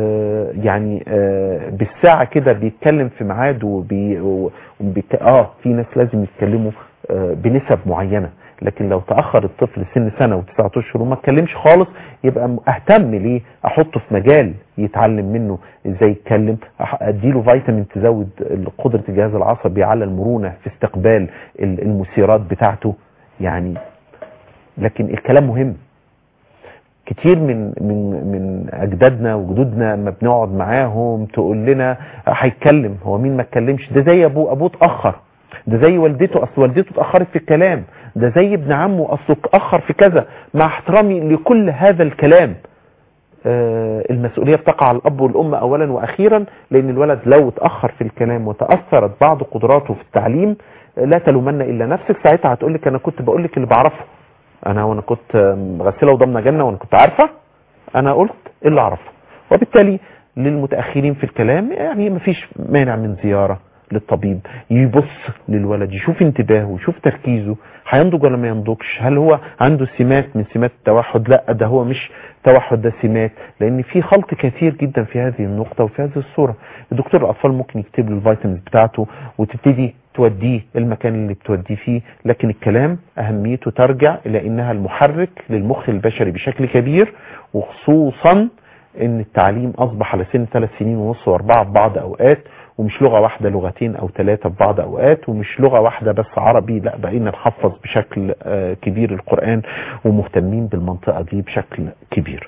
بالساعة كده بيتكلم في ميعاد في ناس لازم يتكلموا بنسب معينة، لكن لو تأخر الطفل سنة و9 اشهر وما اتكلمش خالص يبقى اهتم ليه؟ احطه في مجال يتعلم منه ازاي يتكلم، اديله فيتامين تزود قدرة الجهاز العصبي على المرونة في استقبال المثيرات بتاعته يعني. لكن الكلام مهم. كتير من اجدادنا وجدودنا ما بنقعد معاهم تقول لنا هيتكلم، هو مين ما اتكلمش؟ ده زي ابوه اتاخر، ده زي والدته، اصل والدته اتاخرت في الكلام، ده زي ابن عمه اصله اتاخر في كذا. مع احترامي لكل هذا الكلام، المسؤوليه بتقع على الاب والام اولا واخيرا، لان الولد لو اتاخر في الكلام وتاثرت بعض قدراته في التعليم لا تلومن الا نفسك. ساعتها هتقول لك انا كنت بقول لك اللي بعرفه، وانا كنت مغسله وضمنه جنه وانا كنت عارفه، انا قلت اللي اعرفه. وبالتالي للمتاخرين في الكلام يعني مفيش مانع من زياره للطبيب، يبص للولد، يشوف انتباهه، يشوف تركيزه، هينضج ولا ما ينضجش، هل هو عنده سمات من سمات التوحد؟ لا، ده هو مش توحد، ده سمات، لان في خلط كثير جدا في هذه النقطة وفي هذه الصورة. الدكتور الاطفال ممكن يكتب له الفيتامينز بتاعته وتبتدي توديه المكان اللي بتوديه فيه، لكن الكلام اهميته ترجع الى انها المحرك للمخ البشري بشكل كبير، وخصوصا ان التعليم اصبح على سن 3 سنين ونص و4 في بعض اوقات، ومش لغة واحدة، لغتين او 3 في بعض اوقات، ومش لغة واحدة بس عربي، لا بقينا نحفظ بشكل كبير القرآن ومهتمين بالمنطقة دي بشكل كبير.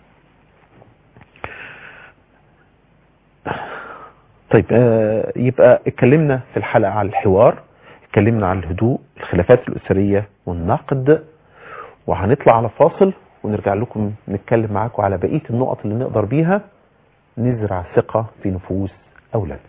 طيب يبقى اتكلمنا في الحلقة على الحوار، اتكلمنا على الهدوء، الخلافات الأسرية والنقد، وهنطلع على فاصل ونرجع لكم نتكلم معاكم على بقية النقط اللي نقدر بيها نزرع ثقة في نفوس أولادنا.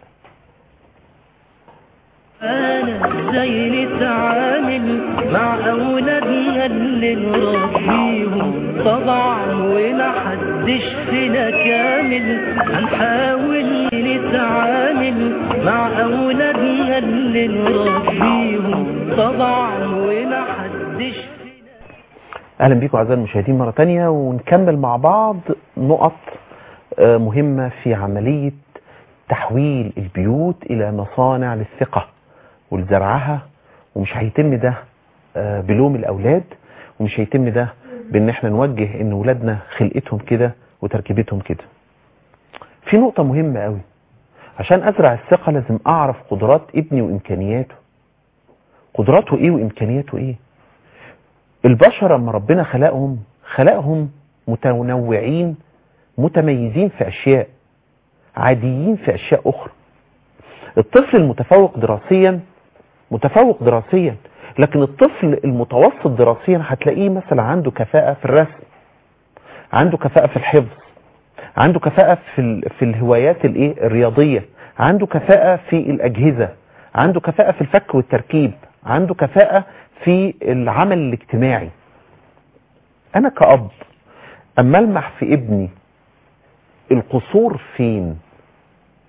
أنا ازاي نتعامل مع أولادنا اللي نربيهم طبعا ومحدش فينا كامل، هنحاول نتعامل مع أولادنا اللي نربيهم طبعا ومحدش فينا. أهلا بكم أعزائي المشاهدين مرة تانية، ونكمل مع بعض نقط مهمة في عملية تحويل البيوت إلى مصانع للثقة ولزرعها. ومش هيتم ده بلوم الأولاد، ومش هيتم ده بأن احنا نوجه ان ولادنا خلقتهم كده وتركيبتهم كده. في نقطة مهمة قوي، عشان أزرع الثقة لازم أعرف قدرات ابني وإمكانياته. قدراته إيه وإمكانياته إيه؟ البشر لما ربنا خلقهم متنوعين، متميزين في أشياء، عاديين في أشياء أخرى. الطفل المتفوق دراسيا متفوق دراسيا، لكن الطفل المتوسط دراسيا هتلاقيه مثلا عنده كفاءة في الرسم، عنده كفاءة في الحفظ، عنده كفاءة في الهوايات الرياضية، عنده كفاءة في الأجهزة، عنده كفاءة في الفك والتركيب، عنده كفاءة في العمل الاجتماعي. أنا كأب أما ألمح في ابني القصور فين،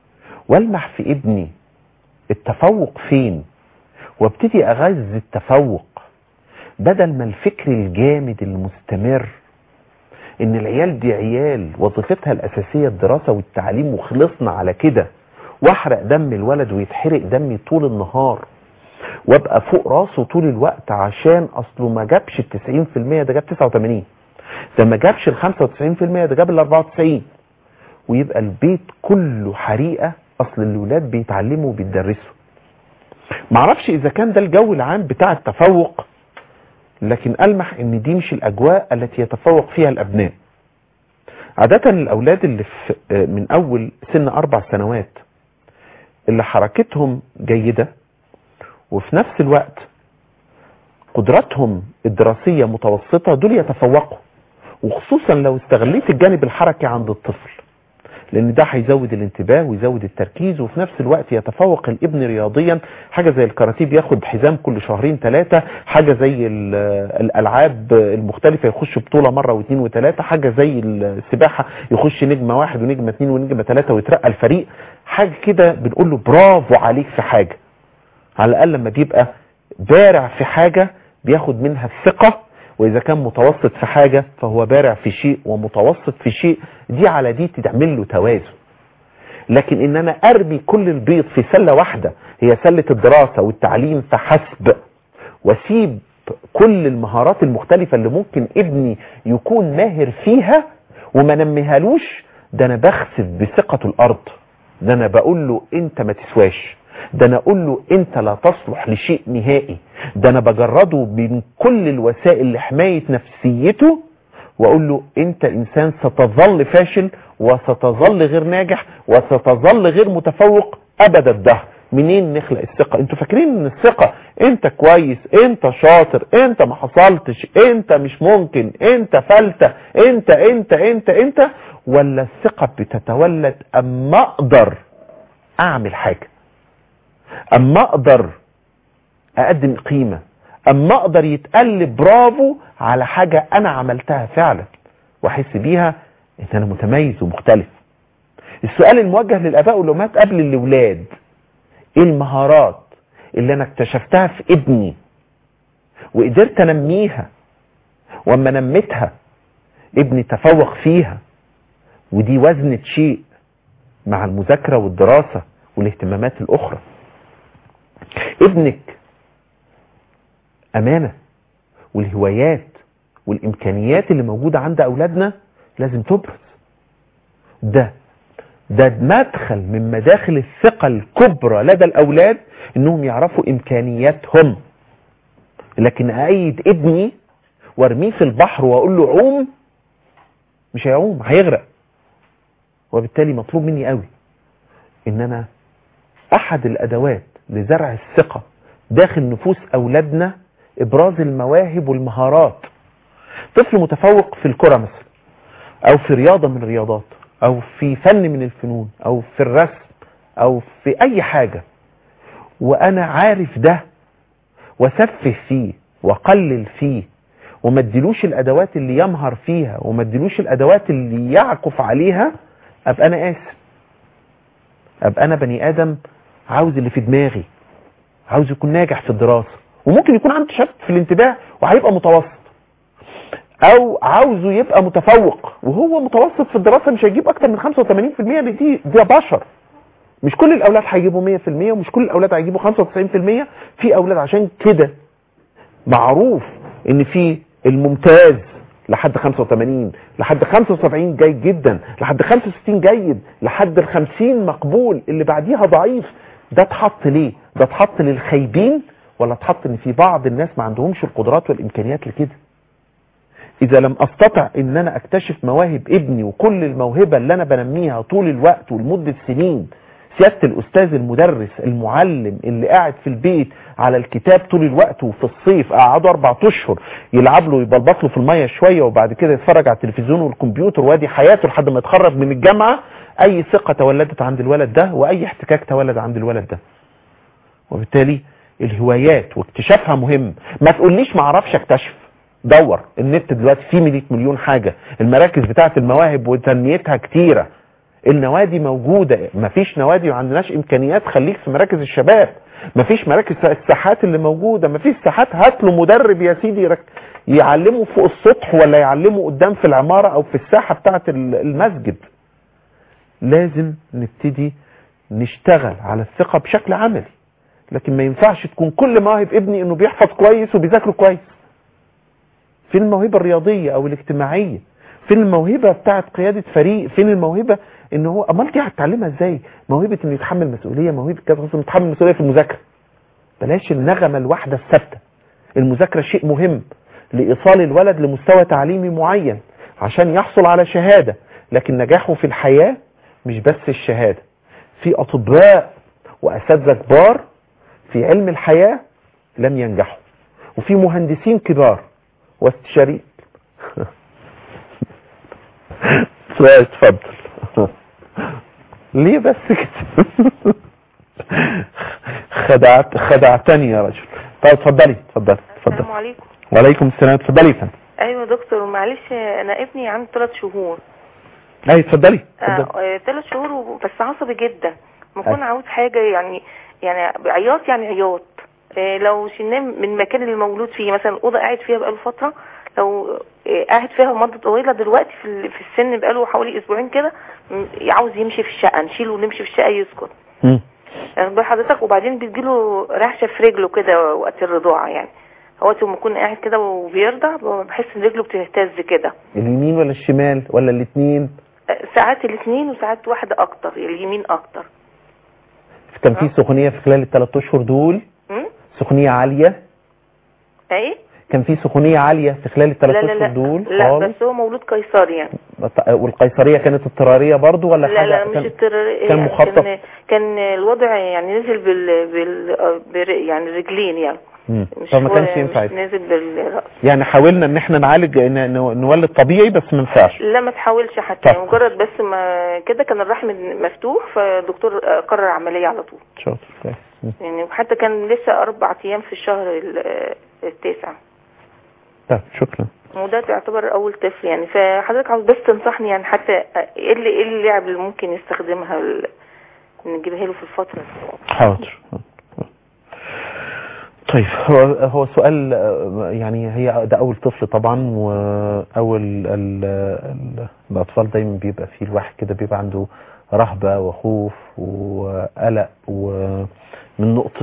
والمح في ابني التفوق فين وابتدي اغذي التفوق، بدل ما الفكر الجامد المستمر ان العيال دي عيال وظيفتها الاساسية الدراسة والتعليم وخلصنا على كده، واحرق دم الولد ويتحرق دمي طول النهار وابقى فوق راسه طول الوقت عشان اصله ما جابش 90%، ده جاب 89، ده ما جابش 95%، ده جاب 94، ويبقى البيت كله حريقة. اصل الولاد بيتعلموا وبيتدرسوا. معرفش اذا كان ده الجو العام بتاع التفوق، لكن ألمح ان دي مش الاجواء التي يتفوق فيها الابناء. عادة الاولاد اللي من اول سن 4 سنوات اللي حركتهم جيدة وفي نفس الوقت قدراتهم الدراسية متوسطة، دول يتفوقوا، وخصوصا لو استغليت الجانب الحركي عند الطفل، لان ده هيزود الانتباه ويزود التركيز، وفي نفس الوقت يتفوق الابن رياضيا. حاجة زي الكاراتيه بياخد حزام كل 2-3 شهور، حاجة زي الالعاب المختلفة يخش بطولة مرة و2 و3، حاجة زي السباحة يخش نجمة 1 ونجمة 2 ونجمة 3 ويترقى الفريق. حاجة كده بنقول له برافو عليك في حاجة. على الاقل لما بيبقى بارع في حاجة بياخد منها الثقة، واذا كان متوسط في حاجة فهو بارع في شيء ومتوسط في شيء، دي على دي تعمل له توازن. لكن ان انا ارمي كل البيض في سلة واحدة هي سلة الدراسة والتعليم فحسب، واسيب كل المهارات المختلفة اللي ممكن ابني يكون ماهر فيها وما نميهالوش، ده انا بخسف بثقة الارض، ده انا بقول له انت ما تسواش، ده انا اقول له انت لا تصلح لشيء نهائي، ده انا بجرده من كل الوسائل لحماية نفسيته، واقول له انت انسان ستظل فاشل وستظل غير ناجح وستظل غير متفوق ابد الدهر. منين نخلق الثقة؟ انتوا فاكرين ان الثقة انت كويس، انت شاطر، انت ما حصلتش، انت مش ممكن، انت فلتة، انت ولا الثقة بتتولد اما اقدر اعمل حاجة، اما اقدر اقدم قيمة، اما اقدر يتقال برافو على حاجة انا عملتها فعلا واحس بيها ان انا متميز ومختلف. السؤال الموجه للاباء والامهات قبل الاولاد، ايه المهارات اللي انا اكتشفتها في ابني وقدرت انميها، واما نميتها ابني تفوق فيها، ودي وزنة شيء مع المذاكرة والدراسة والاهتمامات الاخرى. ابنك امانة، والهوايات والامكانيات اللي موجودة عند اولادنا لازم تبرز. ده مدخل من مداخل الثقة الكبرى لدى الاولاد، انهم يعرفوا امكانياتهم. لكن اأيد ابني وارميه في البحر واقول له عوم، مش هيعوم، هيغرق. وبالتالي مطلوب مني قوي ان انا احد الادوات لزرع الثقة داخل نفوس اولادنا ابراز المواهب والمهارات. طفل متفوق في الكرة مثلا، او في رياضة من الرياضات، او في فن من الفنون، او في الرسم، او في اي حاجة، وانا عارف ده وسفه فيه وقلل فيه وما اديلوش الادوات اللي يمهر فيها وما اديلوش الادوات اللي يعكف عليها، ابقى انا اسف، ابقى انا بني ادم عاوز اللي في دماغي، عاوز يكون ناجح في الدراسة، وممكن يكون عنده شك في الانتباه وهيبقى متوسط، او عاوزه يبقى متفوق وهو متوسط في الدراسة مش هيجيب اكتر من 85%. دي بشر، مش كل الاولاد هيجيبوا 100% ومش كل الاولاد هيجيبوا 95%. في اولاد عشان كده معروف ان في الممتاز لحد 85، لحد 75 جيد جدا، لحد 65 جيد، لحد 50 مقبول، اللي بعديها ضعيف. ده اتحط ليه؟ ده اتحط للخايبين، ولا اتحط ان في بعض الناس ما عندهمش القدرات والامكانيات لكده؟ اذا لم استطع ان انا اكتشف مواهب ابني وكل الموهبة اللي انا بنميها طول الوقت ولمدة سنين، سيادة الاستاذ المدرس المعلم اللي قاعد في البيت على الكتاب طول الوقت، وفي الصيف قعدوا 4 اشهر يلعب له يبلبط له في المية شوية وبعد كده يتفرج على التلفزيون والكمبيوتر وادي حياته لحد ما يتخرج من الجامعة، اي ثقة تولدت عند الولد ده واي احتكاك تولد عند الولد ده. وبالتالي الهوايات واكتشافها مهم. ما تقوليش ما اعرفش اكتشف، دور. النت دلوقتي فيه 100 مليون حاجة، المراكز بتاعت المواهب وتنميتها كتيرة. النوادي موجودة، مفيش نوادي وعندناش امكانيات، خليك في مراكز الشباب. مفيش مراكز، الساحات اللي موجودة مفيش ساحات، هات له مدرب يا سيدي يعلمه فوق السطح ولا يعلمه قدام في العمارة او في الساحة بتاعة المسجد. لازم نبتدي نشتغل على الثقة بشكل عملي، لكن ما ينفعش تكون كل مواهب ابني انه بيحفظ كويس وبيذاكر كويس. فين الموهبة الرياضية او الاجتماعية؟ فين الموهبة بتاعت قيادة فريق؟ فين الموهبة ان هو امال دي هتتعلمها ازاي؟ موهبة انه يتحمل مسؤولية، موهبة كذا، خصوصا يتحمل مسؤولية في المذاكرة. بلاش النغمة الواحدة الثابتة. المذاكرة شيء مهم لإيصال الولد لمستوى تعليمي معين عشان يحصل على شهادة، لكن نجاحه في الحياة مش بس الشهادة. في أطباء وأساتذة كبار في علم الحياة لم ينجحوا، وفي مهندسين كبار واستشاريين. اتفضل. ليه بس كده؟ خدعتني يا رجل. طيب اتفضلي. السلام عليكم. وعليكم السلام. اتفضلي يا فندم. ايوه دكتور، معلش انا ابني عنده 3 شهور. ايوه اتفضلي. 3 شهور بس عصبي جدا، بكون عاوز حاجه يعني عياط عياط. لو شلناه من المكان اللي مولود فيه، مثلا الاوضه قاعد فيها بقاله فتره، لو قاعد فيها مده طويله، دلوقتي في السن بقاله حوالي اسبوعين كده عاوز يمشي في الشقه، نشيله ونمشي في الشقه يسكت. حضرتك. وبعدين بتجيله رعشه في رجله كده وقت الرضاعه، يعني هو لما يكون قاعد كده وبيرضع بحس ان رجله بتهتز كده. اليمين ولا الشمال ولا الاثنين؟ ساعات الاثنين وساعات واحده اكتر، اليمين اكتر. كان في سخونيه في خلال ال3 اشهر دول؟ سخونيه عاليه؟ ايه؟ كان في سخونيه عاليه في خلال ال3 اشهر دول؟ لا بس هو مولود قيصري يعني. والقيصريه كانت اضطراريه برضو ولا حاجه؟ لا مش اضطراريه، كان مخطط. كان الوضع يعني نزل يعني رجلين يعني. طب ما كانش ينفع نازل بالرأس. يعني حاولنا ان احنا نعالج نولد طبيعي بس ما ينفعش. لا ما تحاولش حتى، مجرد بس ما كده كان الرحم مفتوح، فالدكتور قرر عمليه على طول. شاطر كويس. يعني حتى كان لسه 4 ايام في الشهر 9. طيب شكرا. وده تعتبر اول طفل يعني، فحضرتك عاوز بس تنصحني يعني حتى ايه اللعب اللي ممكن يستخدمها نجيبها له في الفتره دي. حاضر. طيب هو سؤال يعني، هي ده اول طفل طبعا، واول الاطفال دايما بيبقى فيه الواحد كده بيبقى عنده رهبة وخوف وقلق، ومن نقطة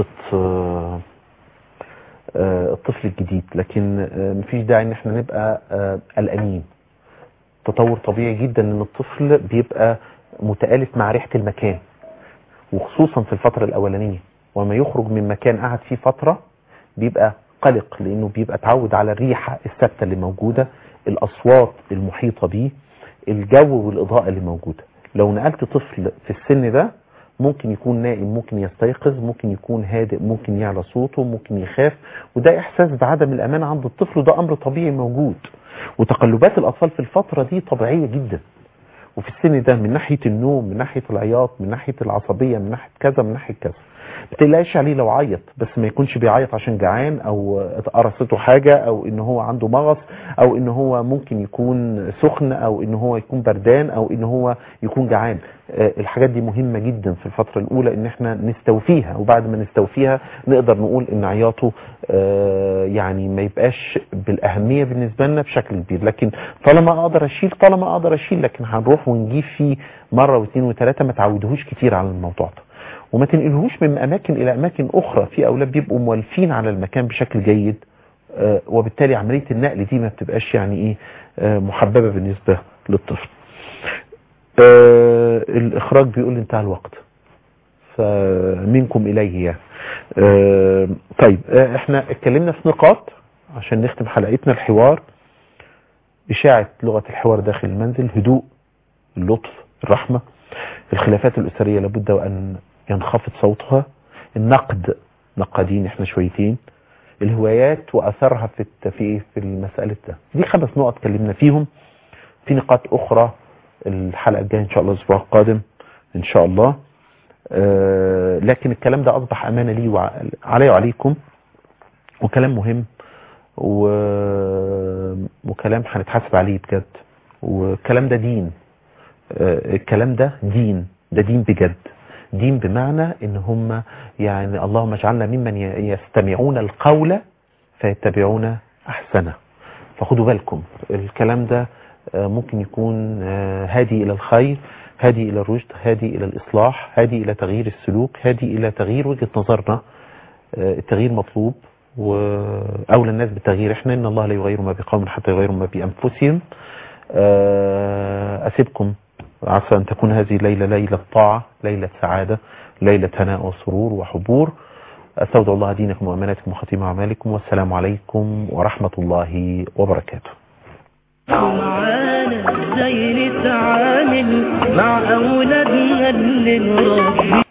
الطفل الجديد، لكن مفيش داعي ان احنا نبقى قلقانين. تطور طبيعي جدا ان الطفل بيبقى متآلف مع ريحة المكان، وخصوصا في الفترة الاولانية، وما يخرج من مكان قعد فيه فترة بيبقى قلق، لانه بيبقى اتعود على الريحة الثابتة اللي موجودة، الاصوات المحيطة بيه، الجو والاضاءة اللي موجودة. لو نقلت طفل في السن ده ممكن يكون نائم، ممكن يستيقظ، ممكن يكون هادئ، ممكن يعلى صوته، ممكن يخاف، وده احساس بعدم الامان عند الطفل، وده امر طبيعي موجود. وتقلبات الاطفال في الفترة دي طبيعية جدا، وفي السن ده من ناحية النوم، من ناحية العياط، من ناحية العصبية، من ناحية كذا، من ناحية كذا. بتقلقش عليه لو عيط، بس ما يكونش بيعيط عشان جعان او قرصته حاجة او ان هو عنده مغص او ان هو ممكن يكون سخن او ان هو يكون بردان او ان هو يكون جعان. الحاجات دي مهمة جدا في الفترة الاولى ان احنا نستوفيها، وبعد ما نستوفيها نقدر نقول ان عياطه يعني ما يبقاش بالاهمية بالنسبة لنا بشكل كبير. لكن طالما اقدر اشيل، لكن هنروح ونجيب فيه مرة واثنين وثلاثة، ما تعودهوش كتير على الموضوع ده، وما تنقلهوش من اماكن الى اماكن اخرى. في اولاد بيبقوا مولفين على المكان بشكل جيد، وبالتالي عملية النقل دي ما بتبقاش يعني ايه محببة بالنسبة للطفل. الاخراج بيقول لي انتهى الوقت، فمنكم اليه يعني. طيب احنا اتكلمنا في نقاط عشان نختم حلقتنا. الحوار، اشاعة لغة الحوار داخل المنزل، هدوء، اللطف، الرحمة، الخلافات الاسرية لابد وان ينخفض صوتها، النقد، نقادين احنا شويتين، الهوايات واثرها في المسألة ده. دي 5 نقط اتكلمنا فيهم. في نقاط اخرى الحلقة الجاية ان شاء الله الاسبوع القادم ان شاء الله. لكن الكلام ده اصبح امانة لي وعلي وعليكم، وكلام مهم وكلام هنتحاسب عليه بجد، والكلام ده دين. الكلام ده دين، ده دين بجد، دين بمعنى ان هم يعني اللهم اجعلنا ممن يستمعون القول فيتبعون احسنه. فخدوا بالكم الكلام ده ممكن يكون هادي الى الخير، هادي الى الرشد، هادي الى الاصلاح، هادي الى تغيير السلوك، هادي الى تغيير وجهة نظرنا. التغيير مطلوب واولى الناس بالتغيير احنا، ان الله لا يغير ما بقوم حتى يغيروا ما بانفسهم. اسيبكم، عسى ان تكون هذه الليله ليله طاعه، ليله سعاده، ليله هناء وسرور وحبور. استودع الله دينكم واماناتكم وخاتم اعمالكم، والسلام عليكم ورحمه الله وبركاته. معانا ازاي نتعامل مع اولادنا اللي نربي